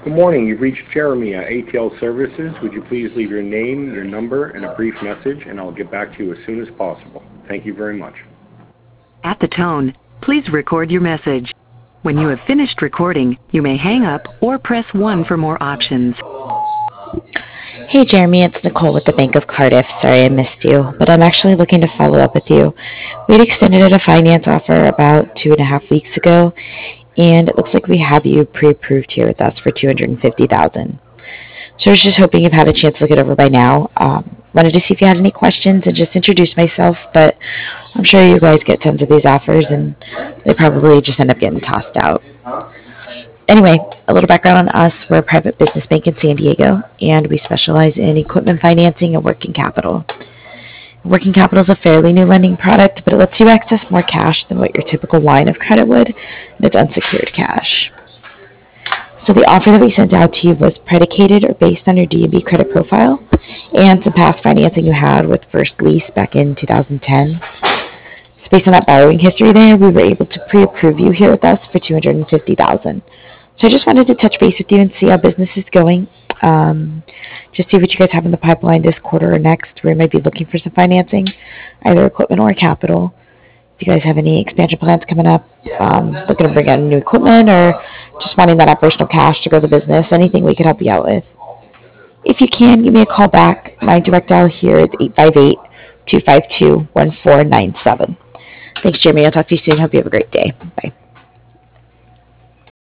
Good morning. You've reached Jeremy at ATL Services. Would you please leave your name, your number, and a brief message, and I'll get back to you as soon as possible. Thank you very much. At the tone, please record your message. When you have finished recording, you may hang up or press 1 for more options. Hey Jeremy, it's Nicole with the Bank of Cardiff. Sorry I missed you, but I'm actually looking to follow up with you. We'd extended a finance offer about 2.5 weeks ago, and it looks like we have you pre-approved here with us for $250,000. So I was just hoping you've had a chance to look it over by now. Wanted to see if you had any questions and just introduce myself, but I'm sure you guys get tons of these offers, and they probably just end up getting tossed out. Anyway, a little background on us. We're a private business bank in San Diego, and we specialize in equipment financing and working capital. Working capital is a fairly new lending product, but it lets you access more cash than what your typical line of credit would, and it's unsecured cash. So the offer that we sent out to you was predicated or based on your D&B credit profile and some past financing you had with First Lease back in 2010. So based on that borrowing history there, we were able to pre-approve you here with us for $250,000. So I just wanted to touch base with you and see how business is going. Just see what you guys have in the pipeline this quarter or next, where you might be looking for some financing, either equipment or capital. If you guys have any expansion plans coming up, looking to bring in new equipment, or just wanting that operational cash to grow the business, anything we could help you out with. If you can, give me a call back. My direct dial here is 858-252-1497. Thanks, Jeremy. I'll talk to you soon. Hope you have a great day. Bye.